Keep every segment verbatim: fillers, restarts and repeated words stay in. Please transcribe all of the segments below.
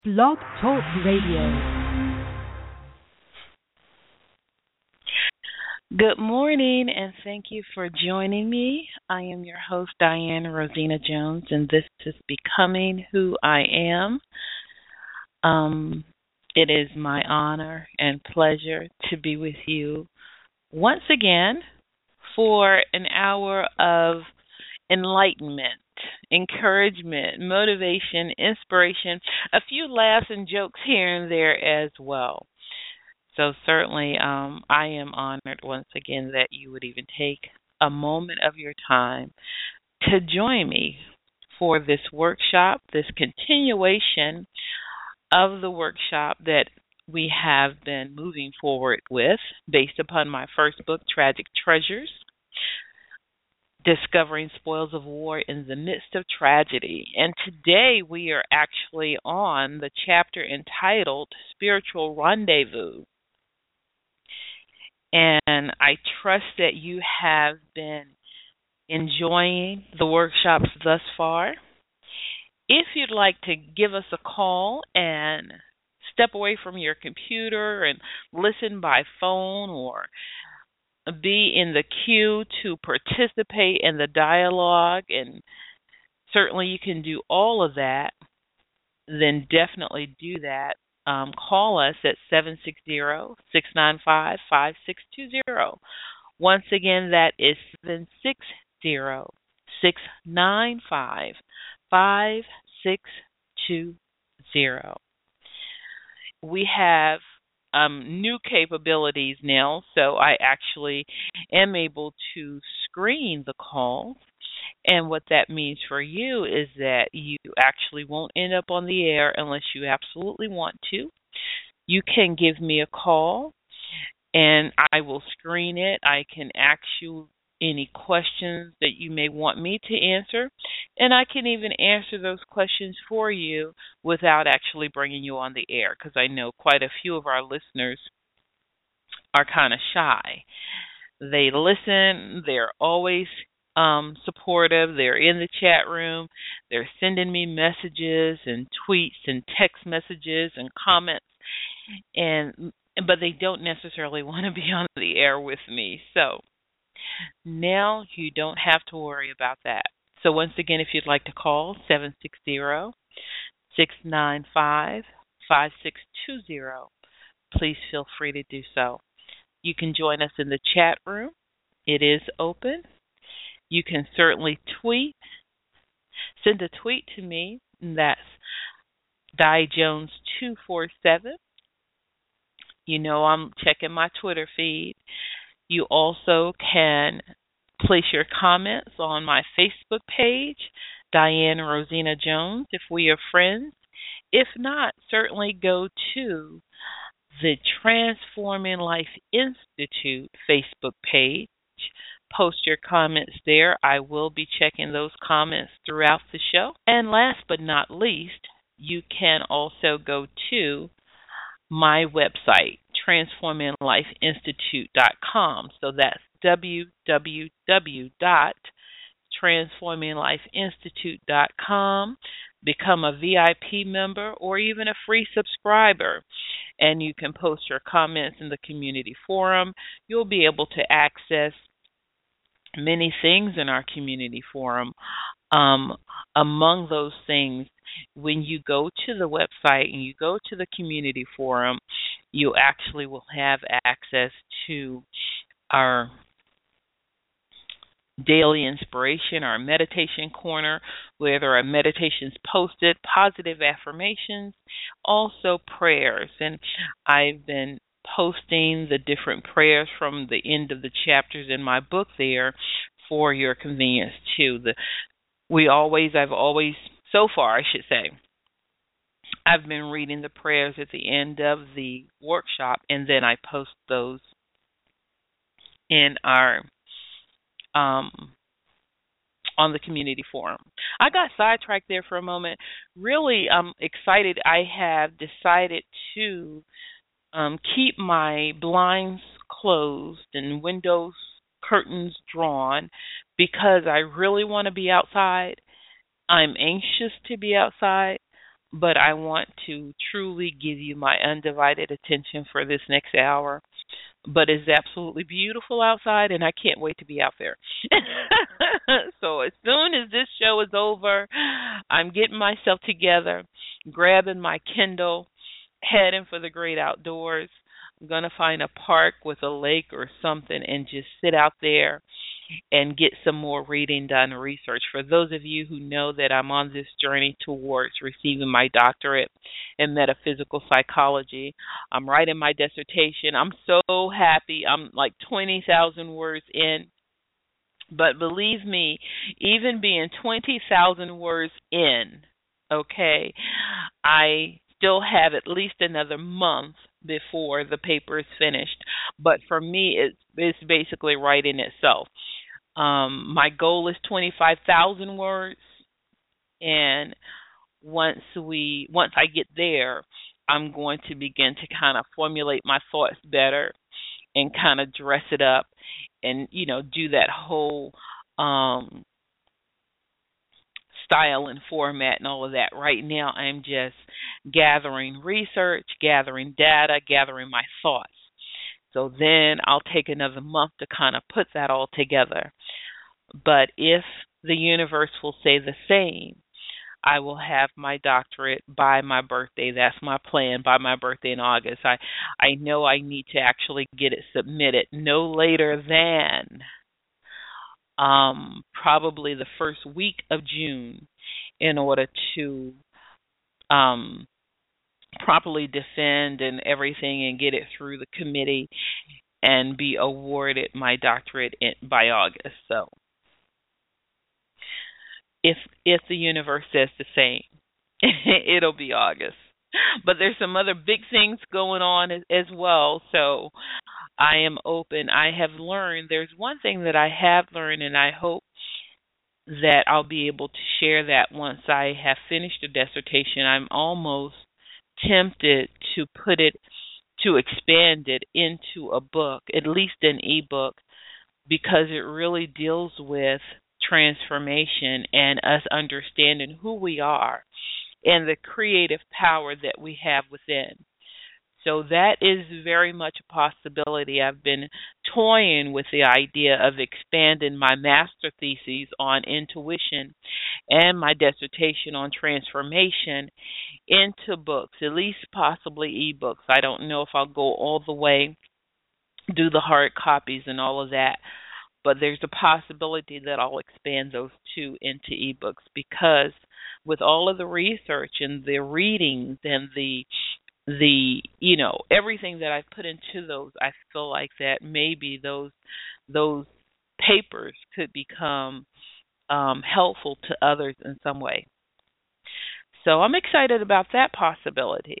Blog Talk Radio. Good morning, and thank you for joining me. I am your host, Diane Rosina Jones, and this is Becoming Who I Am. Um, it is my honor and pleasure to be with you once again for an hour of enlightenment, encouragement, motivation, inspiration, a few laughs and jokes here and there as well. So certainly, um, I am honored once again that you would even take a moment of your time to join me for this workshop, this continuation of the workshop that we have been moving forward with based upon my first book, Tragic Treasures, Discovering Spoils of War in the Midst of Tragedy. And today we are actually on the chapter entitled Spiritual Rendezvous. And I trust that you have been enjoying the workshops thus far. If you'd like to give us a call and step away from your computer and listen by phone or be in the queue to participate in the dialogue, and certainly you can do all of that, then definitely do that. Um, call us at seven six zero, six nine five, five six two zero. Once again, that is seven six zero, six nine five, five six two zero. We have um, new capabilities now, so I actually am able to screen the call. And what that means for you is that you actually won't end up on the air unless you absolutely want to. You can give me a call and I will screen it. I can ask you any questions that you may want me to answer, and I can even answer those questions for you without actually bringing you on the air, because I know quite a few of our listeners are kind of shy. They listen, they're always um, supportive, they're in the chat room, they're sending me messages and tweets and text messages and comments, and but they don't necessarily want to be on the air with me. So now you don't have to worry about that. So once again, if you'd like to call, seven six zero, six nine five, five six two zero, please feel free to do so. You can join us in the chat room. It is open. You can certainly tweet. Send a tweet to me. And that's Di Jones two four seven. You know I'm checking my Twitter feed. You also can place your comments on my Facebook page, Diane Rosina Jones, if we are friends. If not, certainly go to the Transforming Life Institute Facebook page. Post your comments there. I will be checking those comments throughout the show. And last but not least, you can also go to my website, transforming life institute dot com. So that's w w w dot transforming life institute dot com. Become a V I P member or even a free subscriber, and you can post your comments in the community forum. You'll be able to access many things in our community forum. Um, among those things, when you go to the website and you go to the community forum, you actually will have access to our daily inspiration, our meditation corner, where there are meditations posted, positive affirmations, also prayers. And I've been posting the different prayers from the end of the chapters in my book there for your convenience too. The we always, I've always, so far I should say, I've been reading the prayers at the end of the workshop, and then I post those in our um on the community forum. I got sidetracked there for a moment. Really, I'm excited. I have decided to um, keep my blinds closed and windows curtains drawn because I really want to be outside. I'm anxious to be outside, but I want to truly give you my undivided attention for this next hour. But it's absolutely beautiful outside, and I can't wait to be out there. So as soon as this show is over, I'm getting myself together, grabbing my Kindle, heading for the great outdoors. I'm going to find a park with a lake or something and just sit out there and get some more reading done, research. For those of you who know that I'm on this journey towards receiving my doctorate in metaphysical psychology, I'm writing my dissertation. I'm so happy. I'm like twenty thousand words in. But believe me, even being twenty thousand words in, okay, I still have at least another month before the paper is finished. But for me, it's, it's basically writing itself. Um, my goal is twenty-five thousand words, and once we once I get there, I'm going to begin to kind of formulate my thoughts better and kind of dress it up and, you know, do that whole um, style and format and all of that. Right now, I'm just gathering research, gathering data, gathering my thoughts. So then I'll take another month to kind of put that all together. But if the universe will say the same, I will have my doctorate by my birthday. That's my plan, by my birthday in August. I, I know I need to actually get it submitted no later than um, probably the first week of June in order to um, properly defend and everything and get it through the committee and be awarded my doctorate in, by August. So if if the universe says the same, it'll be August. But there's some other big things going on as, as well, so I am open. I have learned, there's one thing that I have learned, and I hope that I'll be able to share that once I have finished the dissertation. I'm almost tempted to put it, to expand it into a book, at least an ebook, because it really deals with transformation and us understanding who we are and the creative power that we have within. So that is very much a possibility. I've been toying with the idea of expanding my master thesis on intuition and my dissertation on transformation into books, at least possibly ebooks. I don't know if I'll go all the way, do the hard copies and all of that, but there's a possibility that I'll expand those two into ebooks, because with all of the research and the readings and the the you know everything that I've put into those, I feel like that maybe those those papers could become um, helpful to others in some way. So I'm excited about that possibility.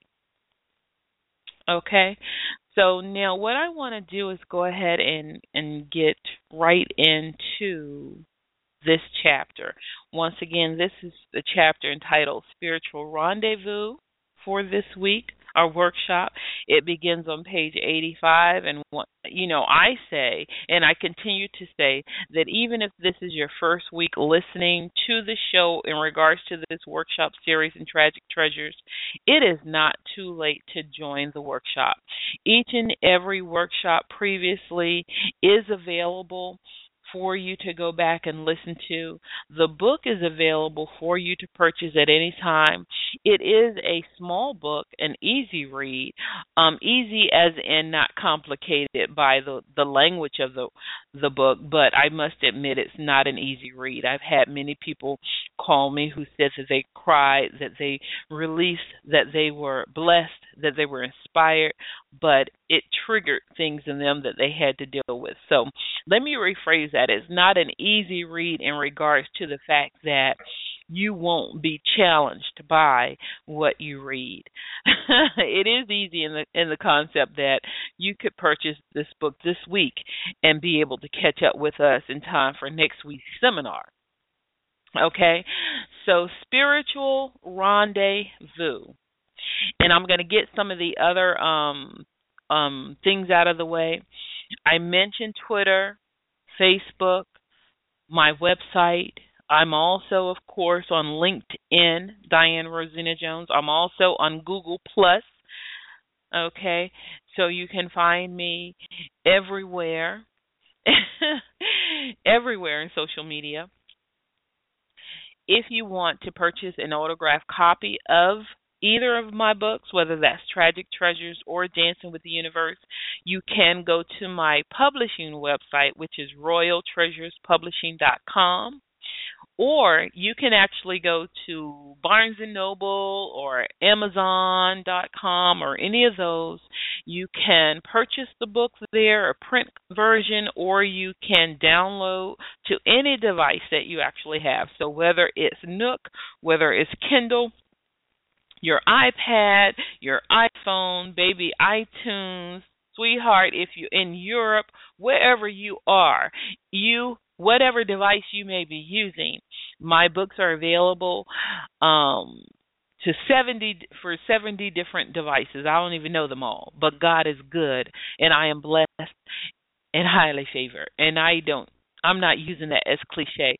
Okay. So now what I want to do is go ahead and, and get right into this chapter. Once again, this is the chapter entitled Spiritual Rendezvous for this week, our workshop. It begins on page eighty-five, and you know, I say, and I continue to say, that even if this is your first week listening to the show in regards to this workshop series in Tragic Treasures, it is not too late to join the workshop. Each and every workshop previously is available for you to go back and listen to. The book is available for you to purchase at any time. It is a small book, an easy read, um, easy as in not complicated by the, the language of the the book, but I must admit it's not an easy read. I've had many people call me who said that they cried, that they released, that they were blessed, that they were inspired, but it triggered things in them that they had to deal with. So let me rephrase that. It's not an easy read in regards to the fact that you won't be challenged by what you read. It is easy in the in the concept that you could purchase this book this week and be able to catch up with us in time for next week's seminar. Okay? So, Spiritual Rendezvous. And I'm going to get some of the other um, um, things out of the way. I mentioned Twitter, Facebook, my website, I'm also, of course, on LinkedIn, Diane Rosina Jones. I'm also on Google Plus. Okay, so you can find me everywhere, everywhere in social media. If you want to purchase an autographed copy of either of my books, whether that's Tragic Treasures or Dancing with the Universe, you can go to my publishing website, which is royal treasures publishing dot com. Or you can actually go to Barnes and Noble or Amazon dot com or any of those. You can purchase the book there, a print version, or you can download to any device that you actually have. So whether it's Nook, whether it's Kindle, your iPad, your iPhone, baby iTunes, sweetheart, if you're in Europe, wherever you are, you whatever device you may be using, my books are available um, to seventy for seventy different devices. I don't even know them all, but God is good, and I am blessed and highly favored. And I don't, I'm not using that as cliche.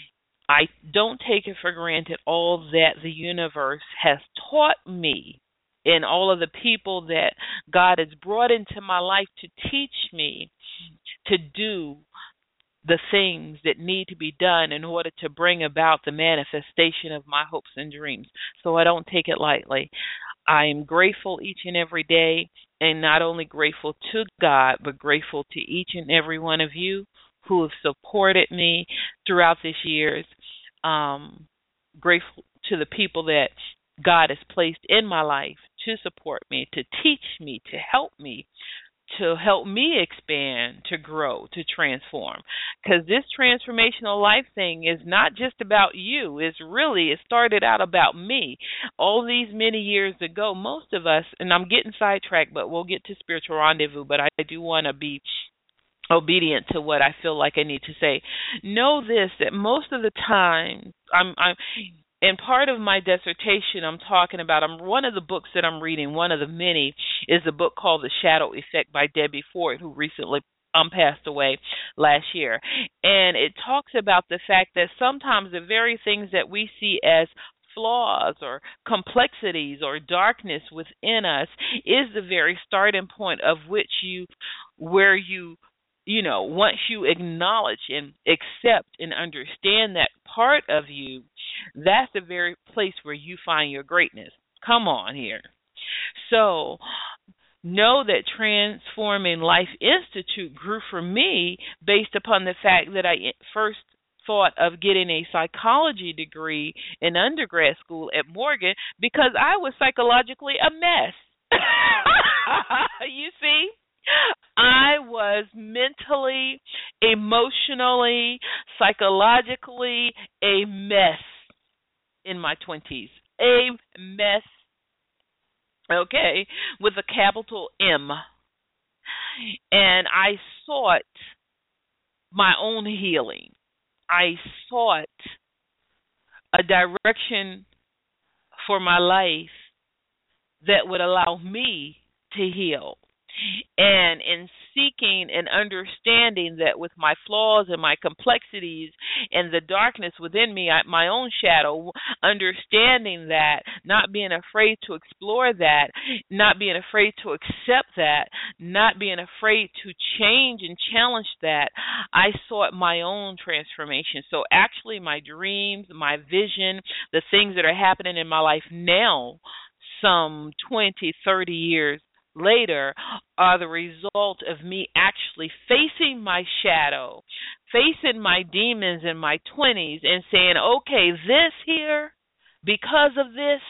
I don't take it for granted all that the universe has taught me and all of the people that God has brought into my life to teach me to do the things that need to be done in order to bring about the manifestation of my hopes and dreams. So I don't take it lightly. I am grateful each and every day, and not only grateful to God, but grateful to each and every one of you who have supported me throughout these years. Um, grateful to the people that God has placed in my life to support me, to teach me, to help me, to help me expand, to grow, to transform. Because this transformational life thing is not just about you. It's really, it started out about me. All these many years ago, most of us, and I'm getting sidetracked, but we'll get to Spiritual Rendezvous, but I do want to be obedient to what I feel like I need to say. Know this, that most of the time, I'm, I'm and part of my dissertation I'm talking about, I'm one of the books that I'm reading, one of the many, is a book called The Shadow Effect by Debbie Ford, who recently um, passed away last year. And it talks about the fact that sometimes the very things that we see as flaws or complexities or darkness within us is the very starting point of which you, where you You know, once you acknowledge and accept and understand that part of you, that's the very place where you find your greatness. Come on here. So know that Transforming Life Institute grew for me based upon the fact that I first thought of getting a psychology degree in undergrad school at Morgan because I was psychologically a mess. You see? I was mentally, emotionally, psychologically a mess in my twenties. A mess, okay, with a capital M. And I sought my own healing. I sought a direction for my life that would allow me to heal. And in seeking and understanding that with my flaws and my complexities and the darkness within me, I, my own shadow, understanding that, not being afraid to explore that, not being afraid to accept that, not being afraid to change and challenge that, I sought my own transformation. So actually my dreams, my vision, the things that are happening in my life now, some twenty, thirty years later, are the result of me actually facing my shadow, facing my demons in my twenties and saying, okay, this here, because of this,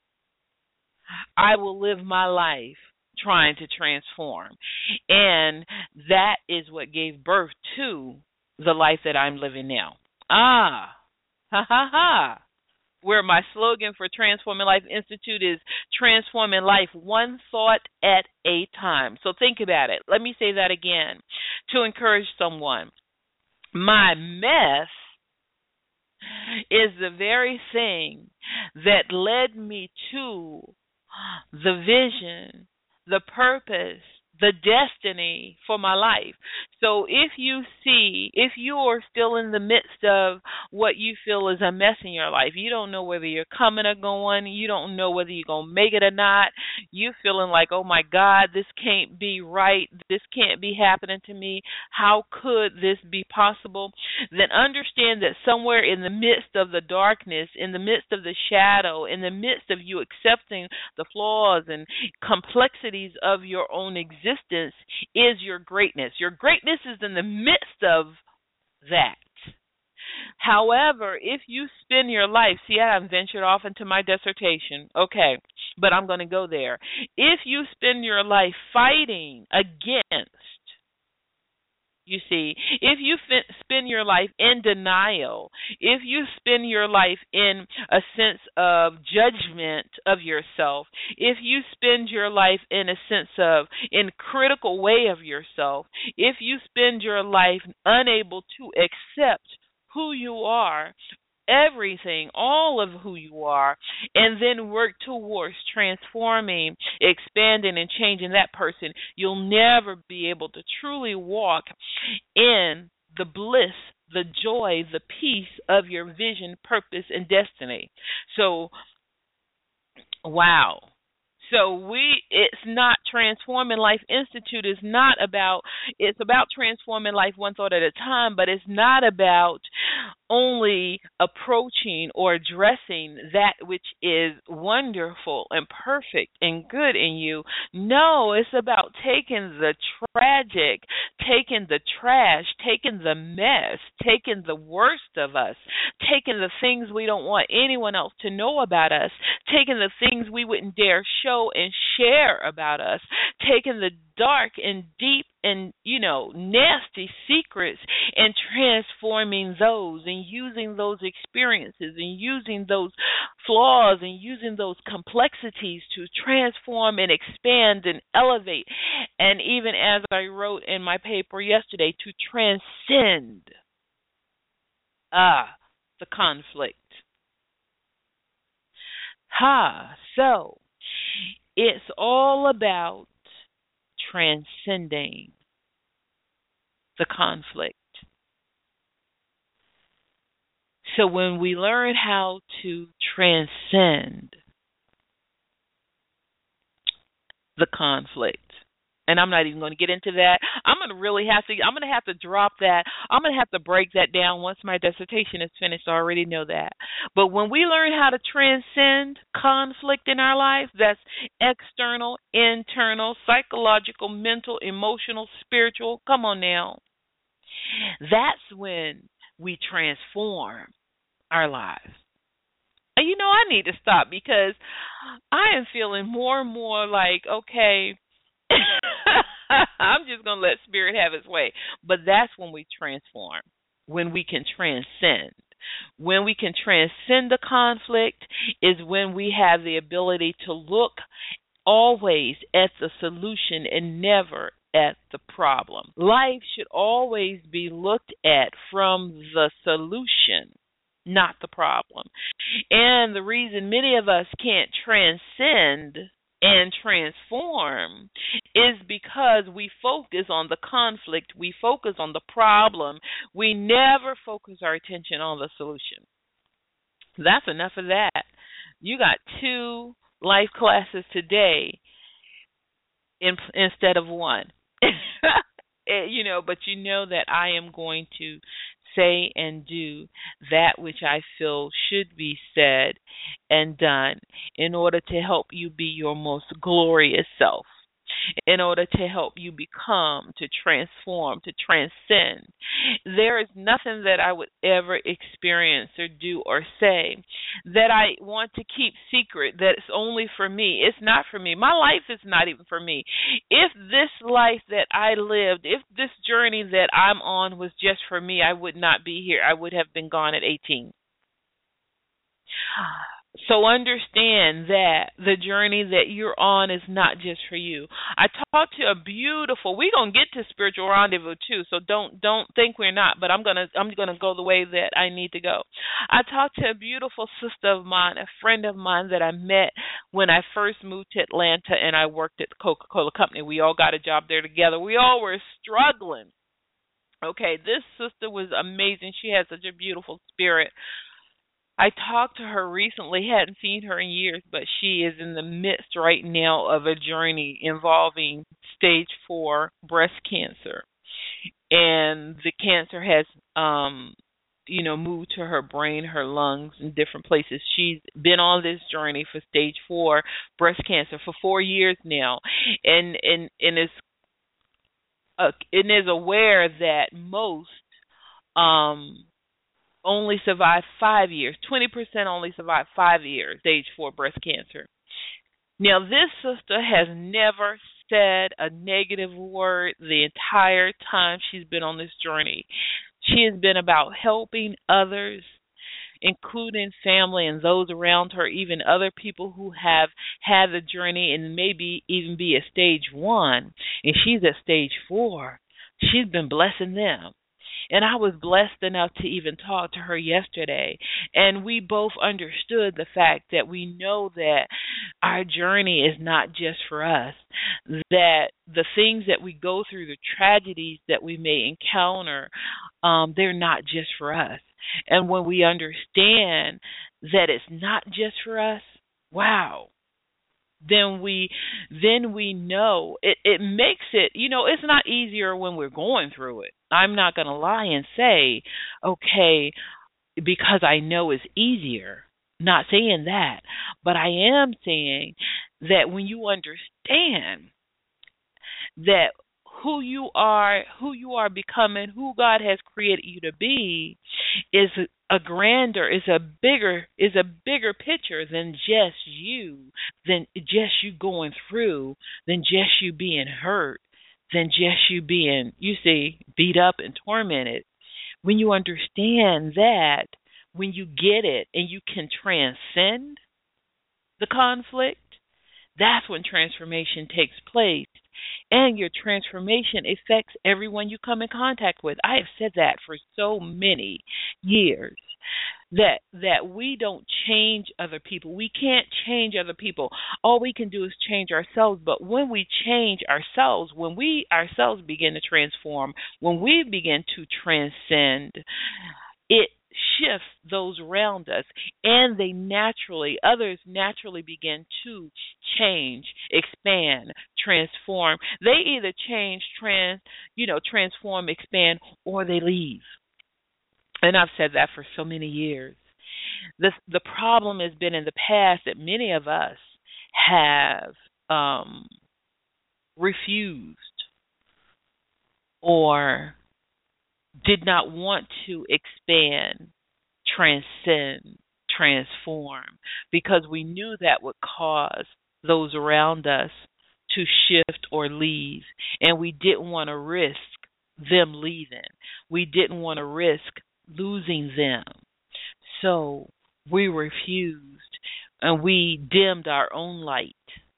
I will live my life trying to transform. And that is what gave birth to the life that I'm living now. Ah, ha, ha, ha. Where my slogan for Transforming Life Institute is transforming life one thought at a time. So think about it. Let me say that again to encourage someone. My mess is the very thing that led me to the vision, the purpose, the destiny for my life. So if you see, if you are still in the midst of what you feel is a mess in your life, you don't know whether you're coming or going, you don't know whether you're going to make it or not, you feeling like, oh my God, this can't be right, this can't be happening to me, how could this be possible? Then understand that somewhere in the midst of the darkness, in the midst of the shadow, in the midst of you accepting the flaws and complexities of your own existence is your greatness. Your greatness is in the midst of that. However, if you spend your life, see, I've ventured off into my dissertation, okay, but I'm going to go there. If you spend your life fighting against, you see, if you f- spend your life in denial, if you spend your life in a sense of judgment of yourself, if you spend your life in a sense of in critical way of yourself, if you spend your life unable to accept who you are, everything, all of who you are, and then work towards transforming, expanding, and changing that person, you'll never be able to truly walk in the bliss, the joy, the peace of your vision, purpose, and destiny. So, wow. So we, it's not Transforming Life Institute is not about, it's about transforming life one thought at a time, but it's not about only approaching or addressing that which is wonderful and perfect and good in you. No, it's about taking the tragic, taking the trash, taking the mess, taking the worst of us, taking the things we don't want anyone else to know about us, taking the things we wouldn't dare show and share about us, taking the dark and deep and, you know, nasty secrets and transforming those and using those experiences and using those flaws and using those complexities to transform and expand and elevate. And even as I wrote in my paper yesterday, to transcend ah the conflict. Ha, so it's all about transcending the conflict. So when we learn how to transcend the conflict, and I'm not even going to get into that. I'm going to really have to, I'm going to have to drop that. I'm going to have to break that down once my dissertation is finished. I already know that. But when we learn how to transcend conflict in our life, that's external, internal, psychological, mental, emotional, spiritual, come on now. That's when we transform our lives. And you know, I need to stop because I am feeling more and more like, okay, I'm just going to let spirit have its way. But that's when we transform, when we can transcend. When we can transcend the conflict is when we have the ability to look always at the solution and never at the problem. Life should always be looked at from the solution, not the problem. And the reason many of us can't transcend and transform is because we focus on the conflict, we focus on the problem, we never focus our attention on the solution. That's enough of that. You got two life classes today in, instead of one. You know, but you know that I am going to say and do that which I feel should be said and done in order to help you be your most glorious self, in order to help you become, to transform, to transcend. There is nothing that I would ever experience or do or say that I want to keep secret, that it's only for me. It's not for me. My life is not even for me. If this life that I lived, if this journey that I'm on was just for me, I would not be here. I would have been gone at eighteen. So understand that the journey that you're on is not just for you. I talked to a beautiful. We're gonna get to spiritual rendezvous too, so don't don't think we're not. But I'm gonna I'm gonna go the way that I need to go. I talked to a beautiful sister of mine, a friend of mine that I met when I first moved to Atlanta, and I worked at the Coca-Cola company. We all got a job there together. We all were struggling. Okay, this sister was amazing. She had such a beautiful spirit. I talked to her recently, hadn't seen her in years, but she is in the midst right now of a journey involving stage four breast cancer. And the cancer has um you know, moved to her brain, her lungs, and different places. She's been on this journey for stage four breast cancer for four years now, and and and is uh, and is aware that most um only survive five years. twenty percent only survive five years, stage four breast cancer. Now, this sister has never said a negative word the entire time she's been on this journey. She has been about helping others, including family and those around her, even other people who have had the journey and maybe even be at stage one, and she's at stage four. She's been blessing them. And I was blessed enough to even talk to her yesterday. And we both understood the fact that we know that our journey is not just for us, that the things that we go through, the tragedies that we may encounter, um, they're not just for us. And when we understand that it's not just for us, wow, then we then we know it, it makes it, you know, it's not easier when we're going through it. I'm not going to lie and say, okay, because I know it's easier. Not saying that, but I am saying that when you understand that who you are, who you are becoming, who God has created you to be, is a grander, is a bigger, is a bigger picture than just you, than just you going through, than just you being hurt, than just you being, you see, beat up and tormented. When you understand that, when you get it and you can transcend the conflict, that's when transformation takes place. And your transformation affects everyone you come in contact with. I have said that for so many years. That that we don't change other people. We can't change other people. All we can do is change ourselves. But when we change ourselves, when we ourselves begin to transform, when we begin to transcend, it shifts those around us, and they naturally, others naturally begin to change, expand, transform. They either change, trans, you know, transform, expand, or they leave. And I've said that for so many years. The the problem has been in the past that many of us have um, refused or did not want to expand, transcend, transform, because we knew that would cause those around us to shift or leave, and we didn't want to risk them leaving. We didn't want to risk losing them. So we refused, and we dimmed our own light.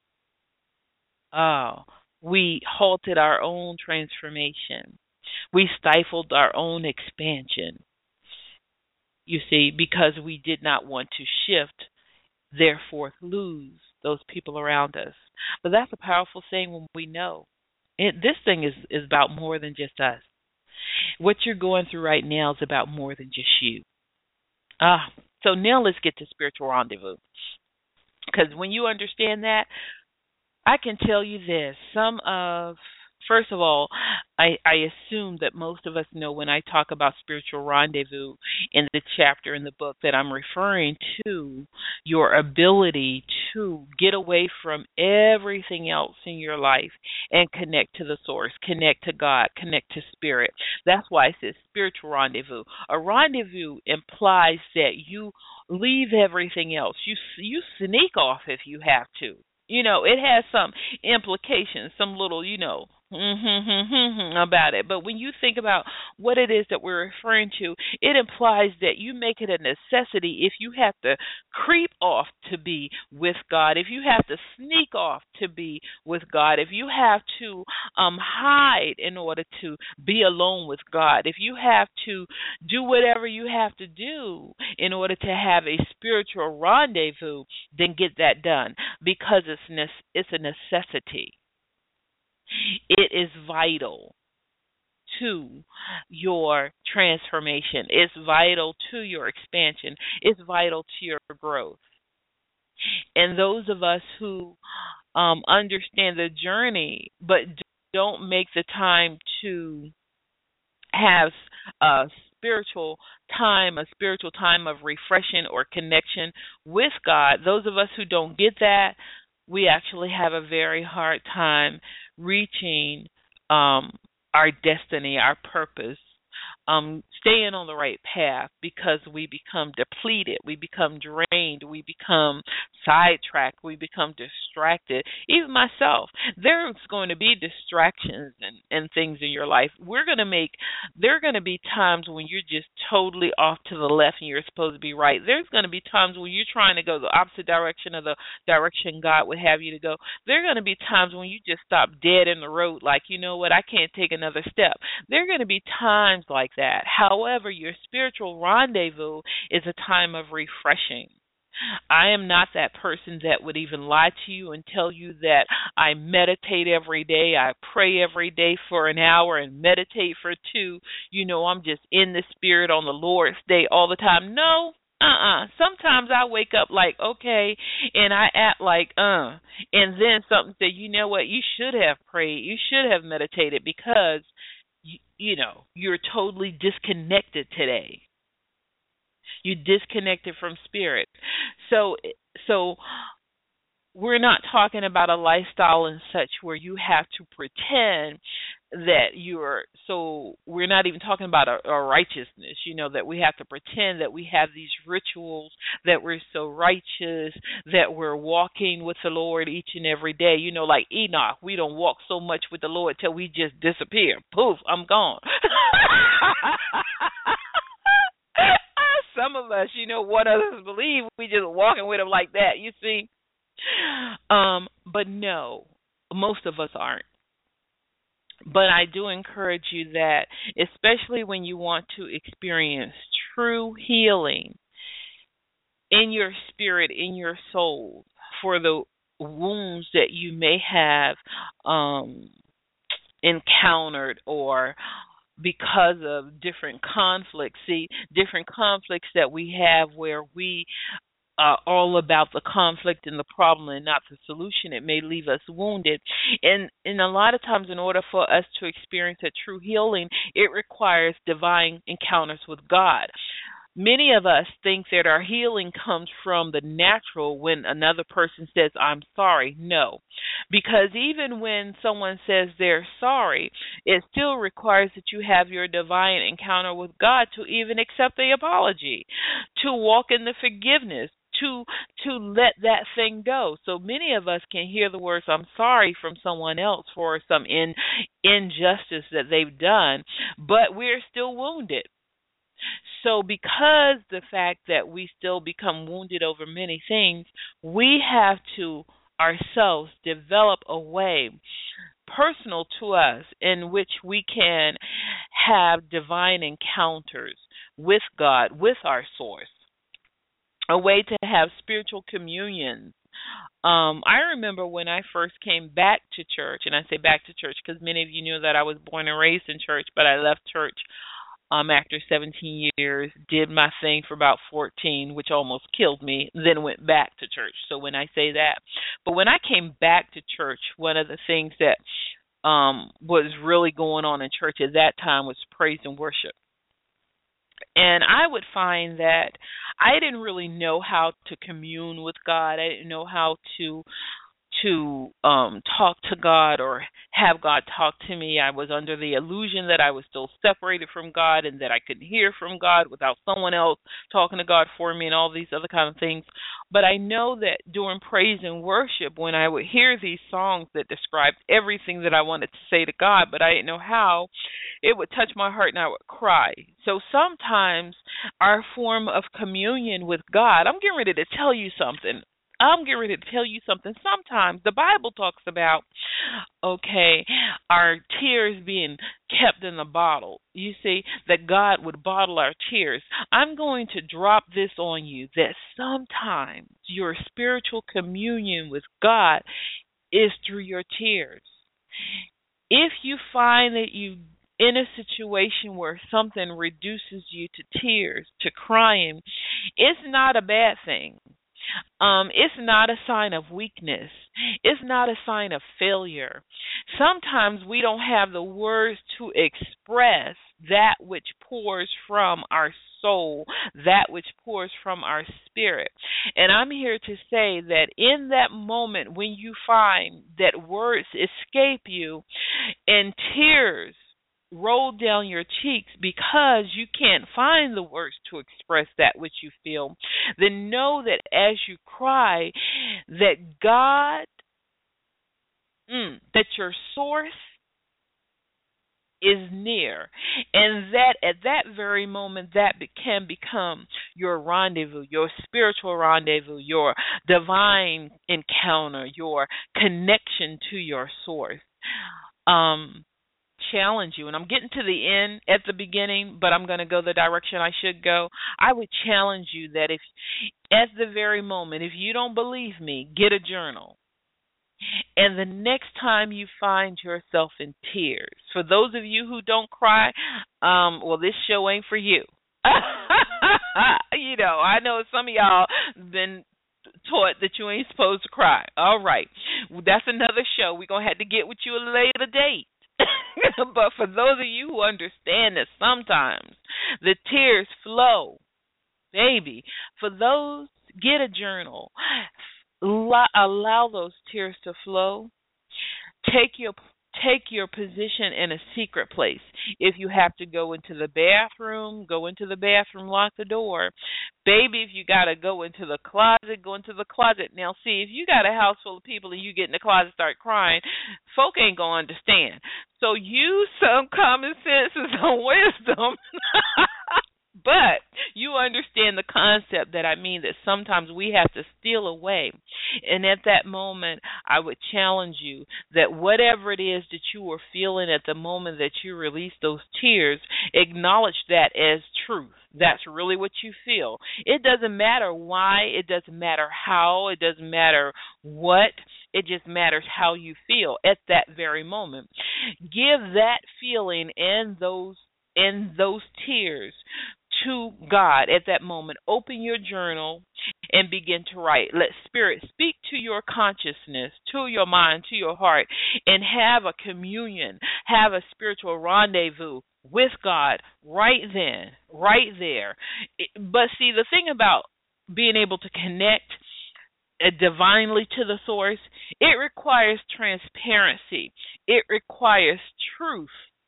Oh, we halted our own transformation. We stifled our own expansion, you see, because we did not want to shift, therefore lose those people around us. But that's a powerful thing when we know. It, this thing is, is about more than just us. What you're going through right now is about more than just you. Ah, so now let's get to spiritual rendezvous. Because when you understand that, I can tell you this. Some of, first of all, I, I assume that most of us know when I talk about spiritual rendezvous in the chapter in the book that I'm referring to your ability to get away from everything else in your life and connect to the source, connect to God, connect to spirit. That's why it says spiritual rendezvous. A rendezvous implies that you leave everything else. You you sneak off if you have to. You know, it has some implications, some little, you know, Mm-hmm, about it. But when you think about what it is that we're referring to, it implies that you make it a necessity if you have to creep off to be with God, if you have to sneak off to be with God, if you have to um, hide in order to be alone with God, if you have to do whatever you have to do in order to have a spiritual rendezvous, then get that done because it's ne- it's a necessity. It is vital to your transformation. It's vital to your expansion. It's vital to your growth. And those of us who um, understand the journey but don't make the time to have a spiritual time, a spiritual time of refreshing or connection with God, those of us who don't get that, we actually have a very hard time reaching um, our destiny, our purpose, um, staying on the right path because we become depleted, we become drained, we become sidetracked, we become distracted. Even myself, there's going to be distractions and, and things in your life. We're going to make, there are going to be times when you're just totally off to the left and you're supposed to be right. There's going to be times when you're trying to go the opposite direction of the direction God would have you to go. There are going to be times when you just stop dead in the road, like, you know what, I can't take another step. There are going to be times like that. However, your spiritual rendezvous is a time of refreshing. I am not that person that would even lie to you and tell you that I meditate every day, I pray every day for an hour and meditate for two. You know, I'm just in the spirit on the Lord's day all the time. No, uh-uh. Sometimes I wake up like, okay, and I act like, uh, and then something said, you know what, you should have prayed, you should have meditated because, you, you know, you're totally disconnected today. You disconnected from spirit. So so we're not talking about a lifestyle and such where you have to pretend that you're, so we're not even talking about a, a righteousness, you know, that we have to pretend that we have these rituals, that we're so righteous, that we're walking with the Lord each and every day. You know, like Enoch, we don't walk so much with the Lord till we just disappear. Poof, I'm gone. Some of us, you know, what others believe, we just walking with them like that, you see. Um, but no, most of us aren't. But I do encourage you that, especially when you want to experience true healing in your spirit, in your soul, for the wounds that you may have um, encountered or because of different conflicts. See, different conflicts that we have where we are all about the conflict and the problem and not the solution. It may leave us wounded. And, and a lot of times in order for us to experience a true healing, it requires divine encounters with God. Many of us think that our healing comes from the natural when another person says, I'm sorry. No, because even when someone says they're sorry, it still requires that you have your divine encounter with God to even accept the apology, to walk in the forgiveness, to to let that thing go. So many of us can hear the words, I'm sorry, from someone else for some in, injustice that they've done, but we're still wounded. So because the fact that we still become wounded over many things, we have to ourselves develop a way personal to us in which we can have divine encounters with God, with our source, a way to have spiritual communion. Um, I remember when I first came back to church, and I say back to church because many of you knew that I was born and raised in church, but I left church Um, after seventeen years, did my thing for about fourteen, which almost killed me, then went back to church. So when I say that, but when I came back to church, one of the things that um, was really going on in church at that time was praise and worship. And I would find that I didn't really know how to commune with God. I didn't know how to to um, talk to God or have God talk to me. I was under the illusion that I was still separated from God and that I couldn't hear from God without someone else talking to God for me and all these other kind of things. But I know that during praise and worship, when I would hear these songs that described everything that I wanted to say to God, but I didn't know how, it would touch my heart and I would cry. So sometimes our form of communion with God, I'm getting ready to tell you something. I'm getting ready to tell you something. Sometimes the Bible talks about, okay, our tears being kept in the bottle. You see, that God would bottle our tears. I'm going to drop this on you, that sometimes your spiritual communion with God is through your tears. If you find that you in a situation where something reduces you to tears, to crying, it's not a bad thing. Um, it's not a sign of weakness. It's not a sign of failure. Sometimes we don't have the words to express that which pours from our soul, that which pours from our spirit. And I'm here to say that in that moment when you find that words escape you and tears roll down your cheeks because you can't find the words to express that which you feel, then know that as you cry, that God, mm, that your source is near, and that at that very moment that be- can become your rendezvous, your spiritual rendezvous, your divine encounter, your connection to your source. Um, challenge you, and I'm getting to the end at the beginning, but I'm going to go the direction I should go. I would challenge you that if at the very moment, if you don't believe me, get a journal. And the next time you find yourself in tears, for those of you who don't cry, um, well, this show ain't for you. You know, I know some of y'all been taught that you ain't supposed to cry. All right. Well, that's another show. We're going to have to get with you a later date. But for those of you who understand that sometimes the tears flow, baby, for those, get a journal. Allow those tears to flow. Take your take your position in a secret place. If you have to go into the bathroom, go into the bathroom, lock the door. Baby, if you got to go into the closet, go into the closet. Now, see, if you got a house full of people and you get in the closet and start crying, folk ain't going to understand. So use some common sense and some wisdom. But you understand the concept that I mean, that sometimes we have to steal away. And at that moment, I would challenge you that whatever it is that you were feeling at the moment that you released those tears, acknowledge that as truth. That's really what you feel. It doesn't matter why. It doesn't matter how. It doesn't matter what. It just matters how you feel at that very moment. Give that feeling and those and those tears to God at that moment. Open your journal and begin to write. Let Spirit speak to your consciousness, to your mind, to your heart, and have a communion, have a spiritual rendezvous with God right then, right there. But see, the thing about being able to connect divinely to the source, it requires transparency. It requires truth.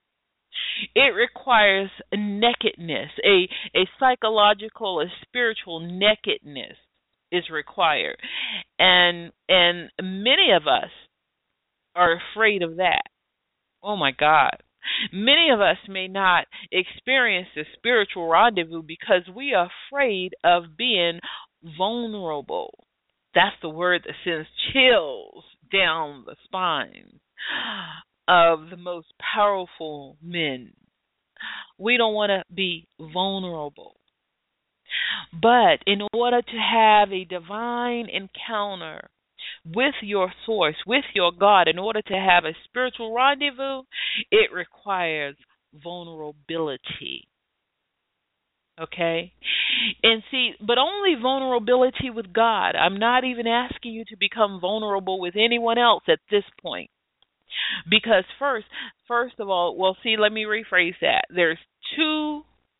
It requires nakedness, a, a psychological, a spiritual nakedness is required. And and many of us are afraid of that. Oh my God. Many of us may not experience the spiritual rendezvous because we are afraid of being vulnerable. That's the word that sends chills down the spine of the most powerful men. We don't want to be vulnerable. But in order to have a divine encounter with your source, with your God, in order to have a spiritual rendezvous, it requires vulnerability. Okay? And see, but only vulnerability with God. I'm not even asking you to become vulnerable with anyone else at this point. Because first, first of all, well, see, let me rephrase that. There's two,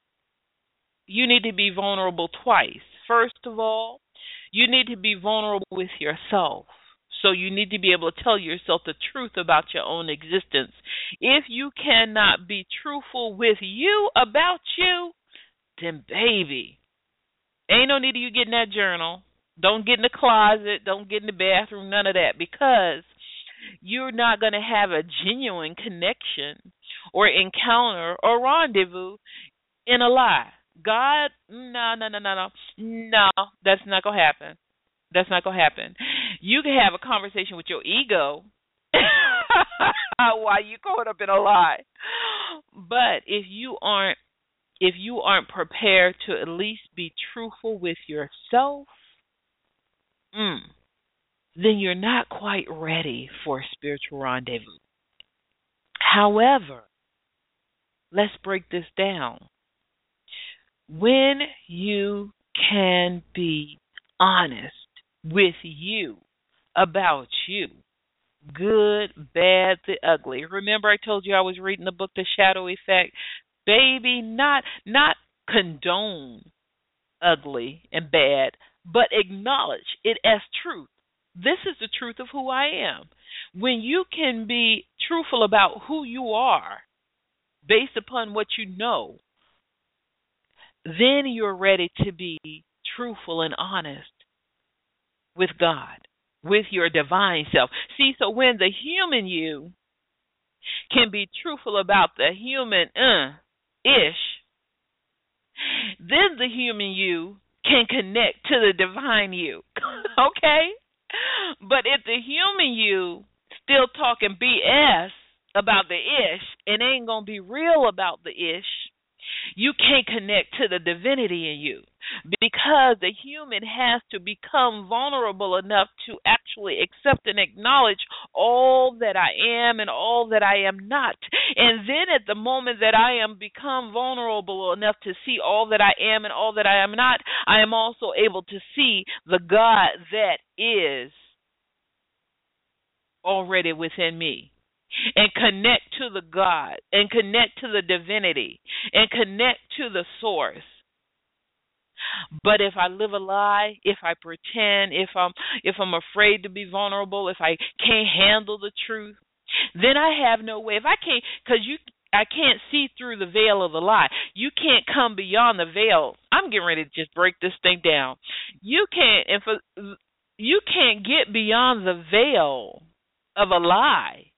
you need to be vulnerable twice. First of all, you need to be vulnerable with yourself. So you need to be able to tell yourself the truth about your own existence. If you cannot be truthful with you about you, then baby, ain't no need of you getting that journal. Don't get in the closet. Don't get in the bathroom. None of that, because you're not going to have a genuine connection or encounter or rendezvous in a lie. God, no, no, no, no, no. No, that's not going to happen. That's not going to happen. You can have a conversation with your ego while you caught up in a lie. But if you aren't if you aren't prepared to at least be truthful with yourself, mm, then you're not quite ready for a spiritual rendezvous. However, let's break this down. When you can be honest with you about you, good, bad, the ugly. Remember I told you I was reading the book The Shadow Effect? Baby, not not condone ugly and bad, but acknowledge it as truth. This is the truth of who I am. When you can be truthful about who you are based upon what you know, then you're ready to be truthful and honest with God, with your divine self. See, so when the human you can be truthful about the human uh, ish, then the human you can connect to the divine you. Okay? But if the human you still talking B S about the ish and ain't going to be real about the ish, you can't connect to the divinity in you, because the human has to become vulnerable enough to actually accept and acknowledge all that I am and all that I am not. And then at the moment that I am become vulnerable enough to see all that I am and all that I am not, I am also able to see the God that is already within me, and connect to the God, and connect to the divinity, and connect to the source. But if I live a lie, if I pretend, if I'm if I'm afraid to be vulnerable, if I can't handle the truth, then I have no way. If I can't, because you, I can't see through the veil of the lie. You can't come beyond the veil. I'm getting ready to just break this thing down. You can't, if a, you can't get beyond the veil of a lie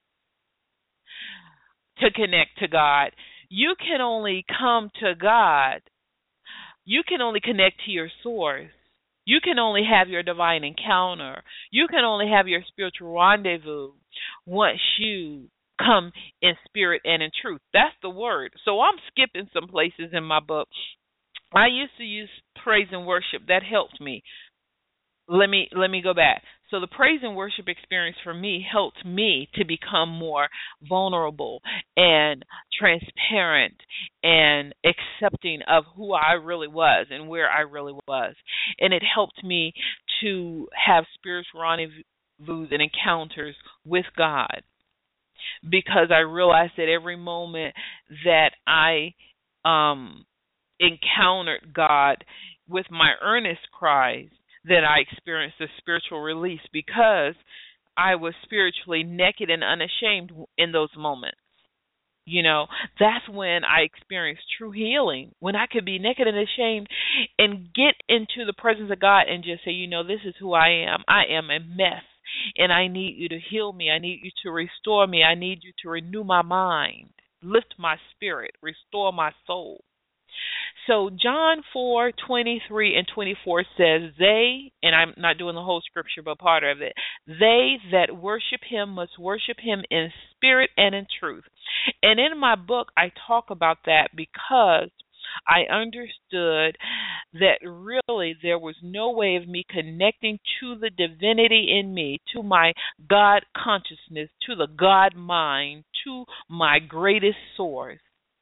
to connect to God. You can only come to God. You can only connect to your source. You can only have your divine encounter. You can only have your spiritual rendezvous once you come in spirit and in truth. That's the word. So I'm skipping some places in my book. I used to use praise and worship. That helped me. Let me let me go back. So the praise and worship experience for me helped me to become more vulnerable and transparent and accepting of who I really was and where I really was. And it helped me to have spiritual rendezvous and encounters with God, because I realized that every moment that I um, encountered God with my earnest cries, that I experienced a spiritual release, because I was spiritually naked and unashamed in those moments. You know, that's when I experienced true healing, when I could be naked and ashamed and get into the presence of God and just say, you know, this is who I am. I am a mess, and I need you to heal me. I need you to restore me. I need you to renew my mind, lift my spirit, restore my soul. So John four twenty-three and twenty-four says, they, and I'm not doing the whole scripture, but part of it, they that worship him must worship him in spirit and in truth. And in my book, I talk about that because I understood that really there was no way of me connecting to the divinity in me, to my God consciousness, to the God mind, to my greatest source,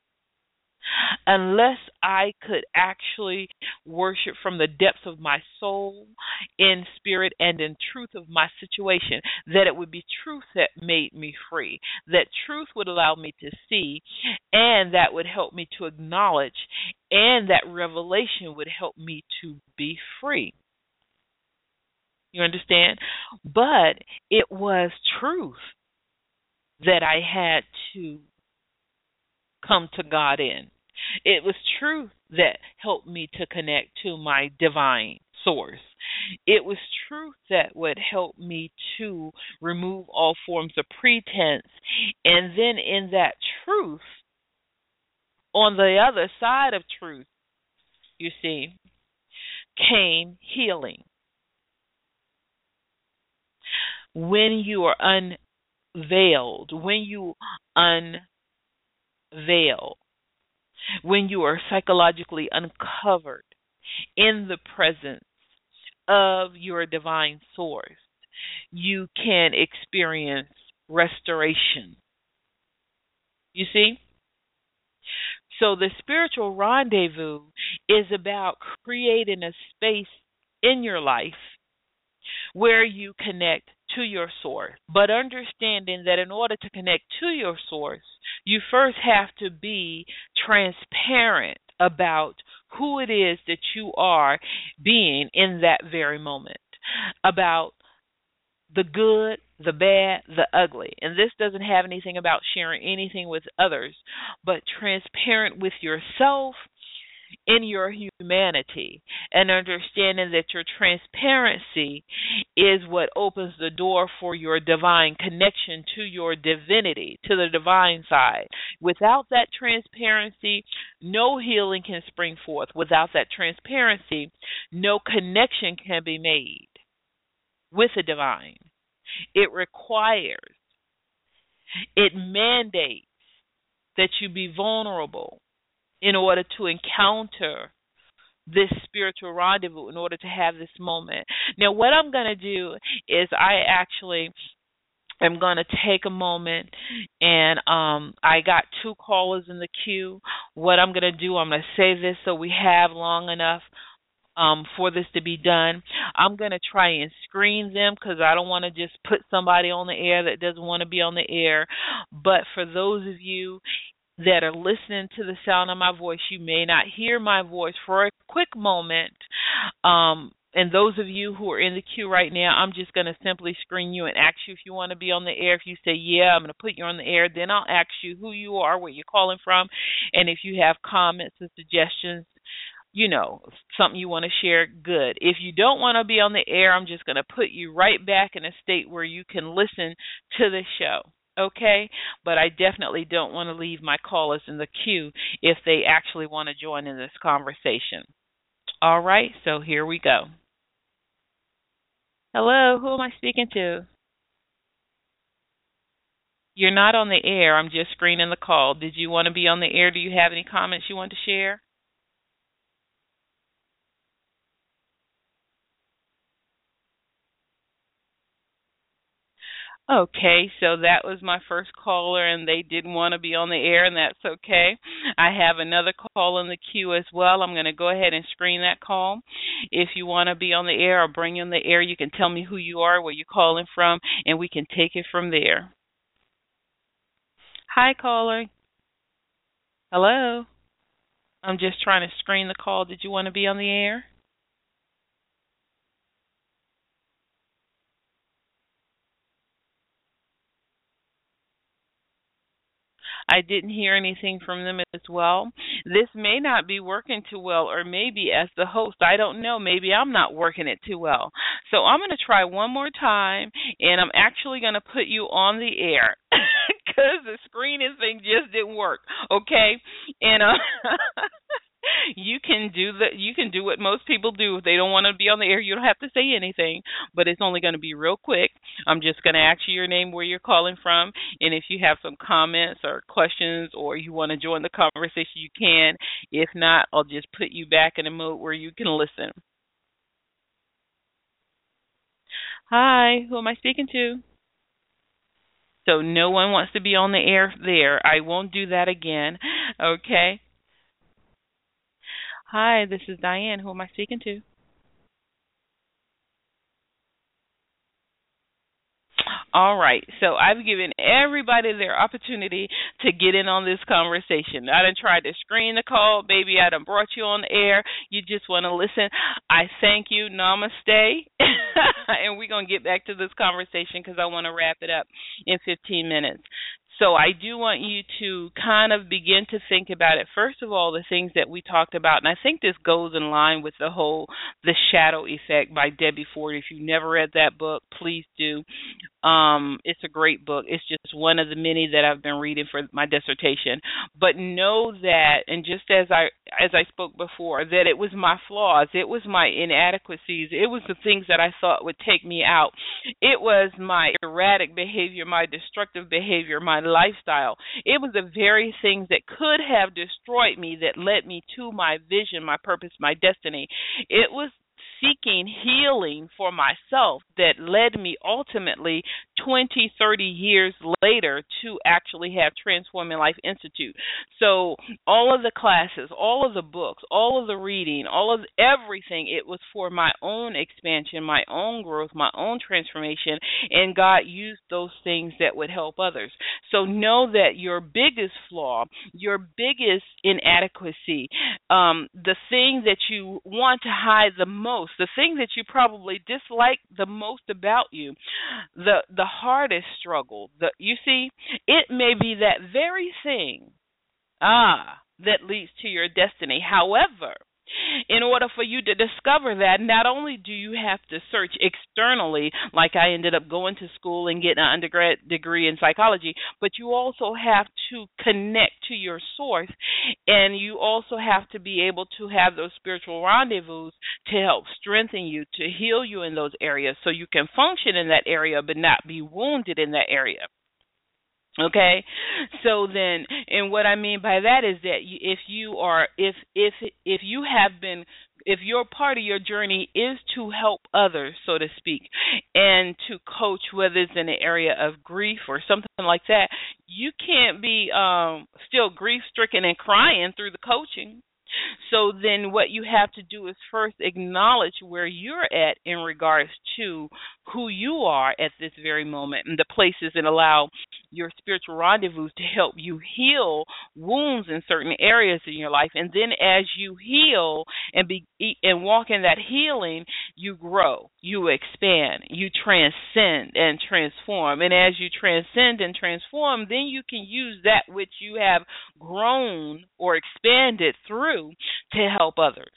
unless I could actually worship from the depths of my soul, in spirit and in truth of my situation, that it would be truth that made me free, that truth would allow me to see, and that would help me to acknowledge, and that revelation would help me to be free. You understand? But it was truth that I had to come to God in. It was truth that helped me to connect to my divine source. It was truth that would help me to remove all forms of pretense. And then in that truth, on the other side of truth, you see, came healing. When you are unveiled, when you unveil, when you are psychologically uncovered in the presence of your divine source, you can experience restoration. You see? So the spiritual rendezvous is about creating a space in your life where you connect to your source, but understanding that in order to connect to your source, you first have to be transparent about who it is that you are being in that very moment, about the good, the bad, the ugly. And this doesn't have anything about sharing anything with others, but transparent with yourself in your humanity, and understanding that your transparency is what opens the door for your divine connection to your divinity, to the divine side. Without that transparency, no healing can spring forth. Without that transparency, no connection can be made with the divine. It requires, it mandates that you be vulnerable in order to encounter this spiritual rendezvous, in order to have this moment. Now, what I'm going to do is I actually am going to take a moment, and um, I got two callers in the queue. What I'm going to do, I'm going to say this so we have long enough um, for this to be done. I'm going to try and screen them because I don't want to just put somebody on the air that doesn't want to be on the air. But for those of you that are listening to the sound of my voice, you may not hear my voice for a quick moment. Um, and those of you who are in the queue right now, I'm just going to simply screen you and ask you if you want to be on the air. If you say, yeah, I'm going to put you on the air, then I'll ask you who you are, where you're calling from, and if you have comments and suggestions, you know, something you want to share, good. If you don't want to be on the air, I'm just going to put you right back in a state where you can listen to the show. Okay, but I definitely don't want to leave my callers in the queue if they actually want to join in this conversation. All right, so here we go. Hello, who am I speaking to? You're not on the air. I'm just screening the call. Did you want to be on the air? Do you have any comments you want to share? Okay, so that was my first caller, and they didn't want to be on the air, and that's okay. I have another call in the queue as well. I'm going to go ahead and screen that call. If you want to be on the air or bring you on the air, you can tell me who you are, where you're calling from, and we can take it from there. Hi, caller. Hello. I'm just trying to screen the call. Did you want to be on the air? I didn't hear anything from them as well. This may not be working too well, or maybe as the host, I don't know. Maybe I'm not working it too well. So I'm going to try one more time, and I'm actually going to put you on the air because the screening thing just didn't work. Okay, and uh, you can do the you can do what most people do. If they don't want to be on the air, you don't have to say anything, but it's only going to be real quick. I'm just going to ask you your name, where you're calling from, and if you have some comments or questions or you want to join the conversation, you can. If not, I'll just put you back in a mode where you can listen. Hi, who am I speaking to? So no one wants to be on the air there. I won't do that again. Okay. Hi, this is Diane. Who am I speaking to? All right. So I've given everybody their opportunity to get in on this conversation. I done tried to screen the call. Baby, I done brought you on the air. You just want to listen. I thank you. Namaste. And we're going to get back to this conversation because I want to wrap it up in fifteen minutes. So I do want you to kind of begin to think about it. First of all, the things that we talked about, and I think this goes in line with the whole The Shadow Effect by Debbie Ford. If you've never read that book, please do. Um, it's a great book. It's just one of the many that I've been reading for my dissertation. But know that, and just as I as I spoke before, that it was my flaws, it was my inadequacies, it was the things that I thought would take me out. It was my erratic behavior, my destructive behavior, my lifestyle. It was the very things that could have destroyed me that led me to my vision, my purpose, my destiny. It was seeking healing for myself that led me ultimately twenty, thirty years later to actually have Transforming Life Institute. So all of the classes, all of the books, all of the reading, all of everything, it was for my own expansion, my own growth, my own transformation, and God used those things that would help others. So know that your biggest flaw, your biggest inadequacy, um, the thing that you want to hide the most, the thing that you probably dislike the most about you, the the hardest struggle, the you see, it may be that very thing ah that leads to your destiny. However, in order for you to discover that, not only do you have to search externally, like I ended up going to school and getting an undergrad degree in psychology, but you also have to connect to your source, and you also have to be able to have those spiritual rendezvous to help strengthen you, to heal you in those areas so you can function in that area but not be wounded in that area. Okay, so then, and what I mean by that is that you, if you are, if if if you have been, if your part of your journey is to help others, so to speak, and to coach, whether it's in the area of grief or something like that, you can't be um, still grief-stricken and crying through the coaching. So then what you have to do is first acknowledge where you're at in regards to who you are at this very moment and the places, and allow your spiritual rendezvous to help you heal wounds in certain areas in your life. And then as you heal and be and walk in that healing, you grow, you expand, you transcend and transform. And as you transcend and transform, then you can use that which you have grown or expanded through to help others.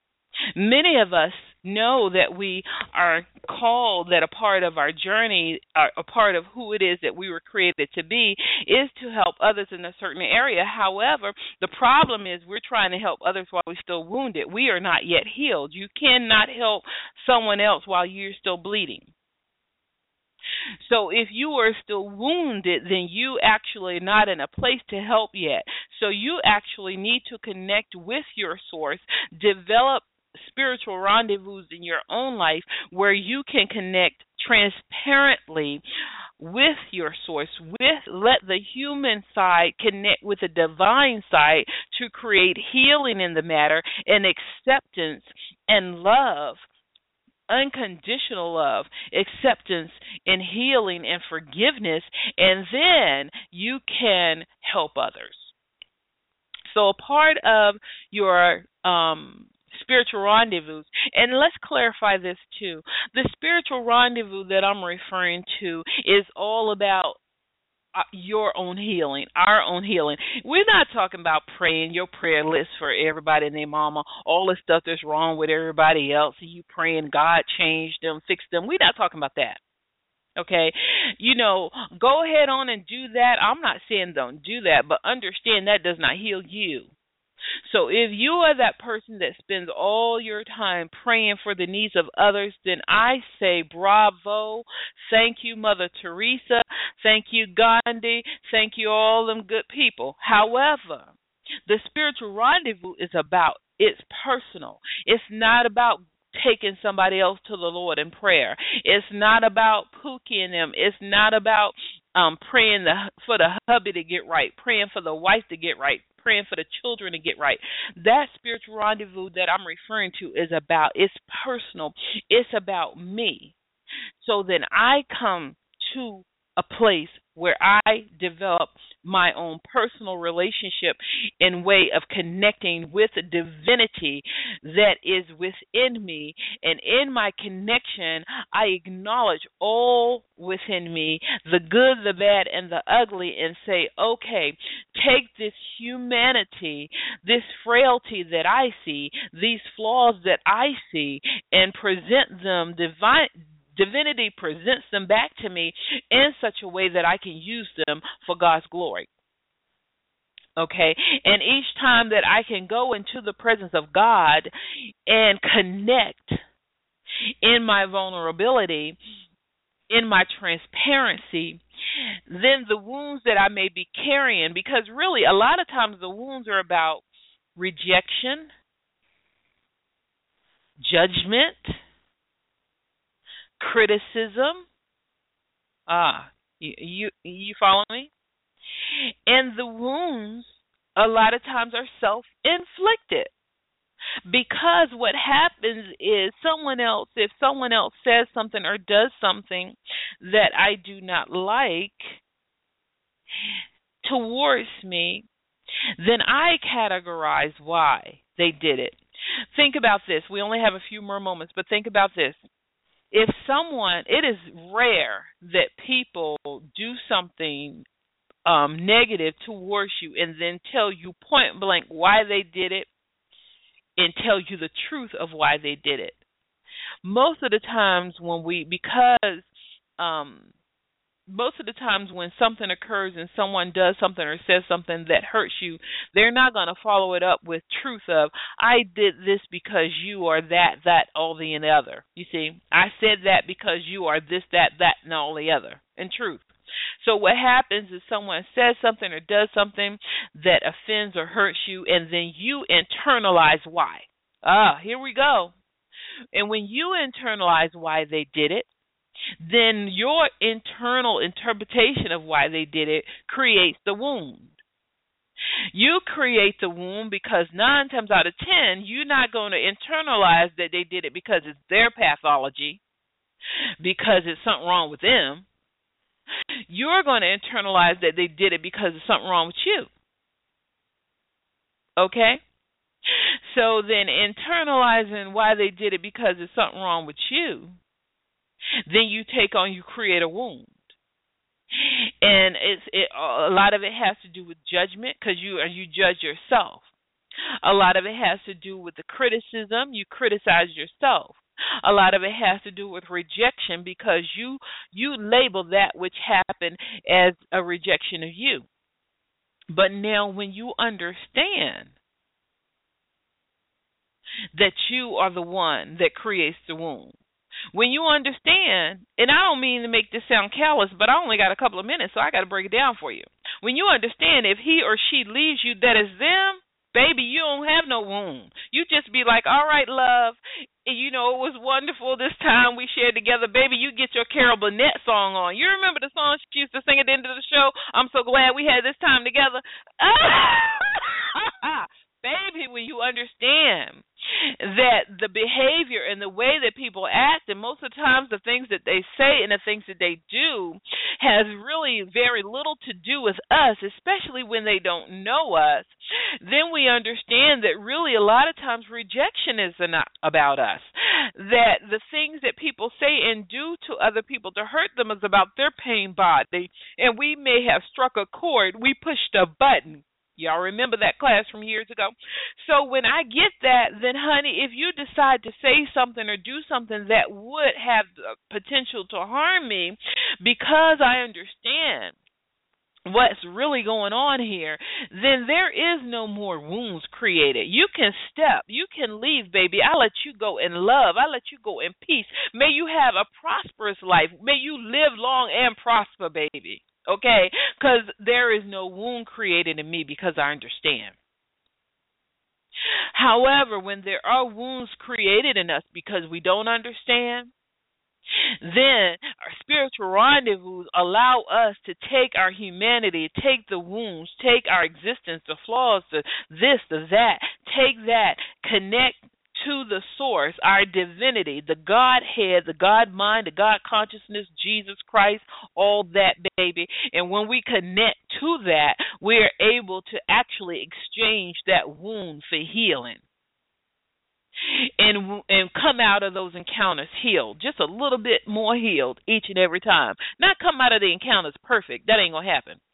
Many of us know that we are called, that a part of our journey, a part of who it is that we were created to be, is to help others in a certain area. However, the problem is we're trying to help others while we're still wounded. We are not yet healed. You cannot help someone else while you're still bleeding. So if you are still wounded, then you actually are not in a place to help yet. So you actually need to connect with your source, develop spiritual rendezvous in your own life where you can connect transparently with your source, with let the human side connect with the divine side to create healing in the matter and acceptance and love. Unconditional love, acceptance, and healing and forgiveness, and then you can help others. So a part of your um, spiritual rendezvous, and let's clarify this too, the spiritual rendezvous that I'm referring to is all about Uh, your own healing, our own healing. We're not talking about praying your prayer list for everybody and their mama, all the stuff that's wrong with everybody else, and you praying God change them, fix them. We're not talking about that. Okay? You know, go ahead on and do that. I'm not saying don't do that, but understand that does not heal you. So if you are that person that spends all your time praying for the needs of others, then I say bravo. Thank you, Mother Teresa. Thank you, Gandhi. Thank you, all them good people. However, the spiritual rendezvous is about, it's personal. It's not about taking somebody else to the Lord in prayer. It's not about pooking them. It's not about um, praying the, for the hubby to get right, praying for the wife to get right, praying for the children to get right. That spiritual rendezvous that I'm referring to is about, it's personal. It's about me. So then I come to a place where I develop my own personal relationship in way of connecting with the divinity that is within me. And in my connection, I acknowledge all within me, the good, the bad, and the ugly, and say, okay, take this humanity, this frailty that I see, these flaws that I see, and present them divine. Divinity presents them back to me in such a way that I can use them for God's glory. Okay? And each time that I can go into the presence of God and connect in my vulnerability, in my transparency, then the wounds that I may be carrying, because really a lot of times the wounds are about rejection, judgment, criticism. Ah, you, you you follow me? And the wounds a lot of times are self-inflicted, because what happens is someone else, if someone else says something or does something that I do not like towards me, then I categorize why they did it. Think about this. We only have a few more moments, but think about this. If someone, it is rare that people do something um, negative towards you and then tell you point blank why they did it and tell you the truth of why they did it. Most of the times when we, because um, most of the times when something occurs and someone does something or says something that hurts you, they're not going to follow it up with truth of, I did this because you are that, that, all the and the other. You see, I said that because you are this, that, that, and all the other, in truth. So what happens is someone says something or does something that offends or hurts you, and then you internalize why. Ah, here we go. And when you internalize why they did it, then your internal interpretation of why they did it creates the wound. You create the wound because nine times out of ten, you're not going to internalize that they did it because it's their pathology, because it's something wrong with them. You're going to internalize that they did it because there's something wrong with you. Okay? So then internalizing why they did it because there's something wrong with you, then you take on, you create a wound. And it's it, a lot of it has to do with judgment, because you you judge yourself. A lot of it has to do with the criticism. You criticize yourself. A lot of it has to do with rejection, because you you label that which happened as a rejection of you. But now when you understand that you are the one that creates the wound, when you understand, and I don't mean to make this sound callous, but I only got a couple of minutes, so I got to break it down for you. When you understand if he or she leaves you, that is them, baby, you don't have no wound. You just be like, all right, love, you know, it was wonderful this time we shared together. Baby, you get your Carol Burnett song on. You remember the song she used to sing at the end of the show? I'm so glad we had this time together. Baby, when you understand that the behavior and the way that people act, and most of the times the things that they say and the things that they do has really very little to do with us, especially when they don't know us, then we understand that really a lot of times rejection is not about us. That the things that people say and do to other people to hurt them is about their pain body, and we may have struck a chord, we pushed a button. Y'all remember that class from years ago? So when I get that, then honey, if you decide to say something or do something that would have the potential to harm me, because I understand what's really going on here, then there is no more wounds created. You can step, you can leave, baby. I let you go in love. I let you go in peace. May you have a prosperous life. May you live long and prosper, baby. Okay, because there is no wound created in me, because I understand. However, when there are wounds created in us because we don't understand, then our spiritual rendezvous allow us to take our humanity, take the wounds, take our existence, the flaws, the this, the that, take that, connect to the source, our divinity, the Godhead, the God mind, the God consciousness, Jesus Christ, all that, baby. And when we connect to that, we're able to actually exchange that wound for healing. And and come out of those encounters healed, just a little bit more healed each and every time. Not come out of the encounters perfect. That ain't going to happen.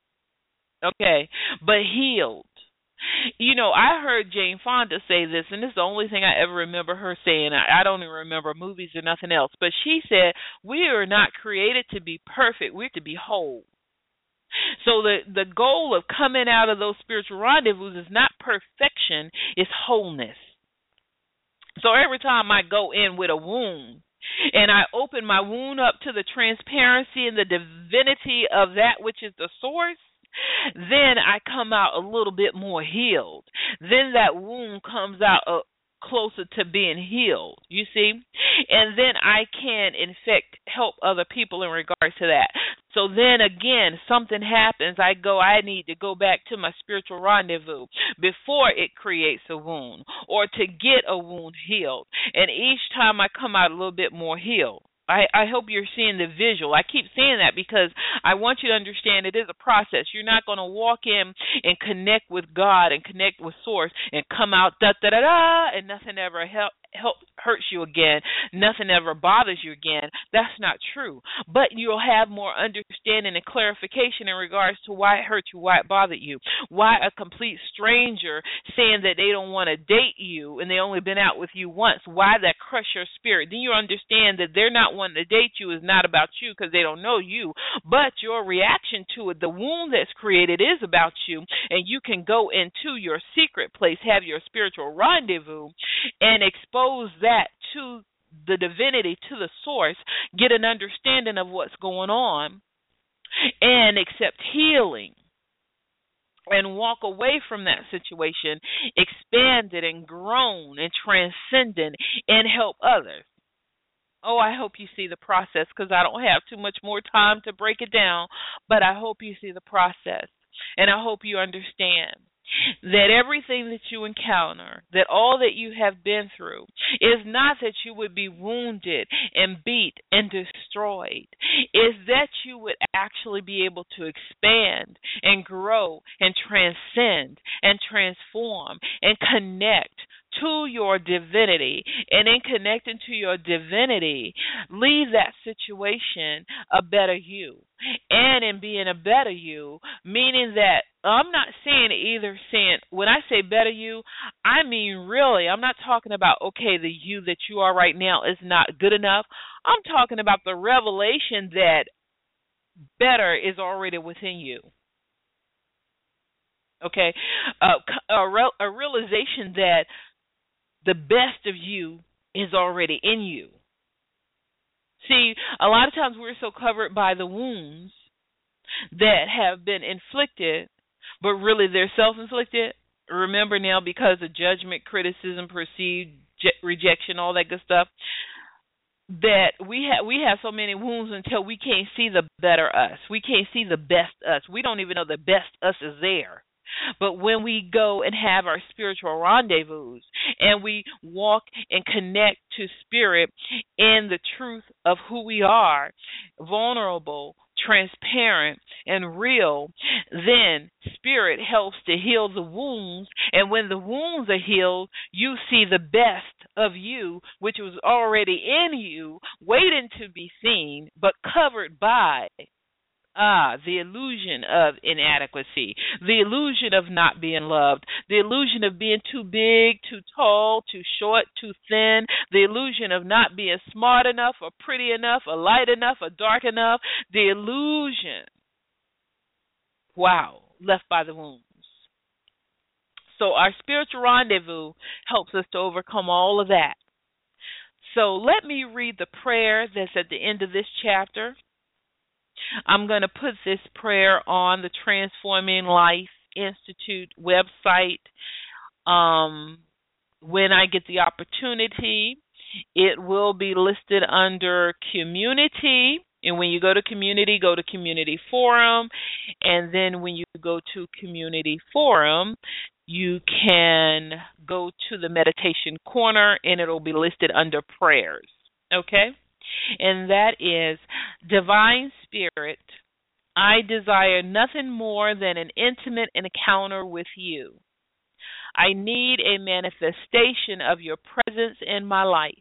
Okay? But healed. You know, I heard Jane Fonda say this, and this is the only thing I ever remember her saying. I, I don't even remember movies or nothing else. But she said, we are not created to be perfect. We're to be whole. So the, the goal of coming out of those spiritual rendezvous is not perfection, it's wholeness. So every time I go in with a wound and I open my wound up to the transparency and the divinity of that which is the source, then I come out a little bit more healed. Then that wound comes out uh, closer to being healed, you see? And then I can, in fact, help other people in regards to that. So then again, something happens. I go, I need to go back to my spiritual rendezvous before it creates a wound or to get a wound healed. And each time I come out a little bit more healed. I, I hope you're seeing the visual. I keep saying that because I want you to understand it is a process. You're not going to walk in and connect with God and connect with Source and come out da da da da and nothing ever help, help hurts you again. Nothing ever bothers you again. That's not true. But you'll have more understanding and clarification in regards to why it hurt you, why it bothered you, why a complete stranger saying that they don't want to date you and they only been out with you once, why that crushed your spirit. Then you understand that they're not wanting to date you is not about you because they don't know you, but your reaction to it, the wound that's created is about you, and you can go into your secret place, have your spiritual rendezvous, and expose that to the divinity, to the source, get an understanding of what's going on, and accept healing. And walk away from that situation, expanded and grown and transcendent, and help others. Oh, I hope you see the process because I don't have too much more time to break it down, but I hope you see the process, and I hope you understand that everything that you encounter, that all that you have been through, is not that you would be wounded and beat and destroyed. Is that you would actually be able to expand and grow and transcend and transform and connect to your divinity, and in connecting to your divinity, leave that situation a better you. And in being a better you, meaning that I'm not saying either saying, when I say better you, I mean really, I'm not talking about, okay, the you that you are right now is not good enough. I'm talking about the revelation that better is already within you. Okay? Uh, a, re- a realization that the best of you is already in you. See, a lot of times we're so covered by the wounds that have been inflicted, but really they're self-inflicted. Remember now, because of judgment, criticism, perceived je- rejection, all that good stuff, that we have we have so many wounds until we can't see the better us. We can't see the best us. We don't even know the best us is there. But when we go and have our spiritual rendezvous and we walk and connect to spirit in the truth of who we are, vulnerable, transparent, and real, then spirit helps to heal the wounds. And when the wounds are healed, you see the best of you, which was already in you, waiting to be seen, but covered by Ah, the illusion of inadequacy, the illusion of not being loved, the illusion of being too big, too tall, too short, too thin, the illusion of not being smart enough or pretty enough or light enough or dark enough, the illusion, wow, left by the wounds. So our spiritual rendezvous helps us to overcome all of that. So let me read the prayer that's at the end of this chapter. I'm going to put this prayer on the Transforming Life Institute website um, when I get the opportunity. It will be listed under community. And when you go to community, go to community forum. And then when you go to community forum, you can go to the meditation corner and it'll be listed under prayers. Okay? And that is, Divine Spirit, I desire nothing more than an intimate encounter with you. I need a manifestation of your presence in my life.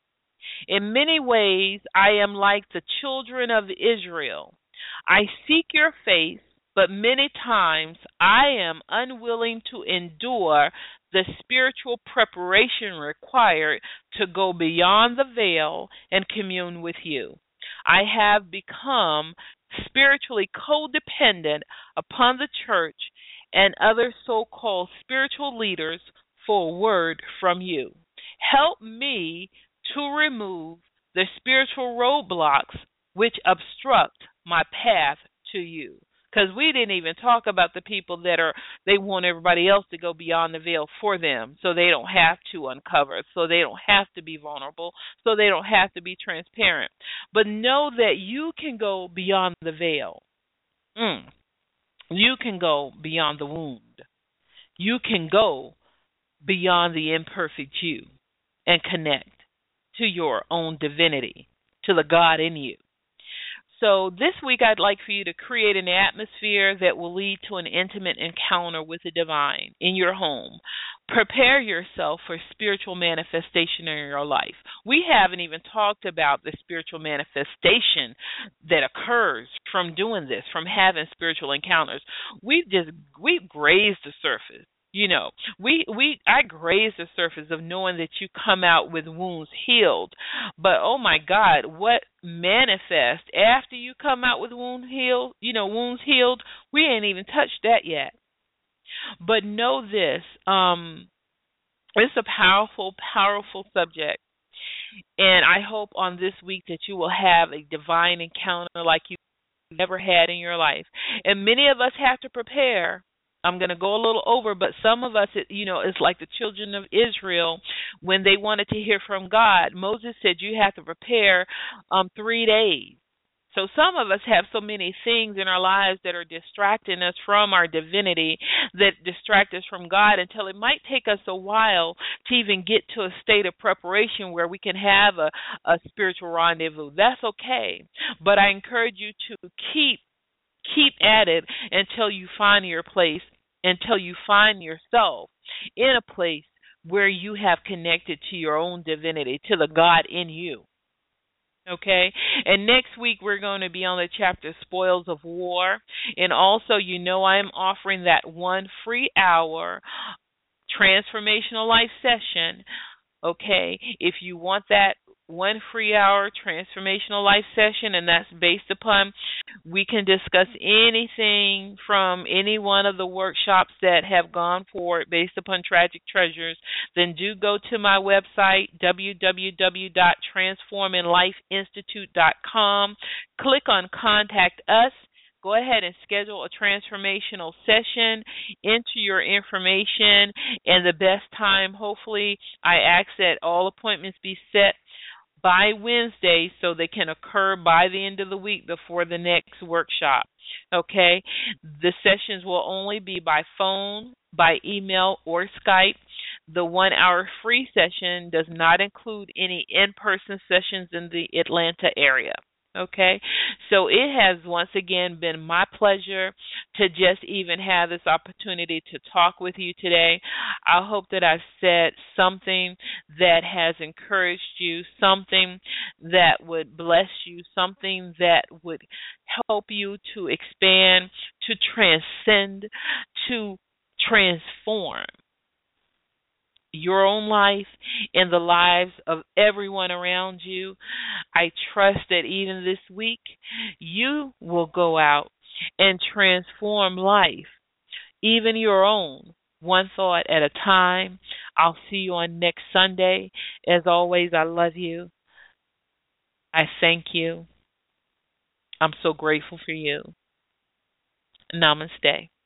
In many ways, I am like the children of Israel. I seek your face, but many times I am unwilling to endure the spiritual preparation required to go beyond the veil and commune with you. I have become spiritually codependent upon the church and other so-called spiritual leaders for a word from you. Help me to remove the spiritual roadblocks which obstruct my path to you. Because we didn't even talk about the people that are, they want everybody else to go beyond the veil for them so they don't have to uncover, so they don't have to be vulnerable, so they don't have to be transparent. But know that you can go beyond the veil. Mm. You can go beyond the wound. You can go beyond the imperfect you and connect to your own divinity, to the God in you. So this week I'd like for you to create an atmosphere that will lead to an intimate encounter with the divine in your home. Prepare yourself for spiritual manifestation in your life. We haven't even talked about the spiritual manifestation that occurs from doing this, from having spiritual encounters. We've just, we've grazed the surface. You know, we, we I graze the surface of knowing that you come out with wounds healed. But, oh, my God, what manifests after you come out with wounds healed, you know, wounds healed, we ain't even touched that yet. But know this, um, it's a powerful, powerful subject. And I hope on this week that you will have a divine encounter like you've never had in your life. And many of us have to prepare. I'm going to go a little over, but some of us, you know, it's like the children of Israel when they wanted to hear from God. Moses said you have to prepare um, three days. So some of us have so many things in our lives that are distracting us from our divinity, that distract us from God, until it might take us a while to even get to a state of preparation where we can have a, a spiritual rendezvous. That's okay. But I encourage you to keep Keep at it until you find your place, until you find yourself in a place where you have connected to your own divinity, to the God in you. Okay? And next week we're going to be on the chapter Spoils of War. And also, you know, I am offering that one free hour transformational life session. Okay? If you want that one free hour transformational life session, and that's based upon, we can discuss anything from any one of the workshops that have gone forward based upon Tragic Treasures, then do go to my website, w w w dot transforming life institute dot com. Click on Contact Us. Go ahead and schedule a transformational session. Enter your information and the best time. Hopefully, I ask that all appointments be set by Wednesday so they can occur by the end of the week before the next workshop. Okay? The sessions will only be by phone, by email, or Skype. The one-hour free session does not include any in-person sessions in the Atlanta area. Okay, so it has once again been my pleasure to just even have this opportunity to talk with you today. I hope that I've said something that has encouraged you, something that would bless you, something that would help you to expand, to transcend, to transform your own life and the lives of everyone around you. I trust that even this week you will go out and transform life, even your own, one thought at a time. I'll see you on next Sunday. As always, I love you. I thank you. I'm so grateful for you. Namaste.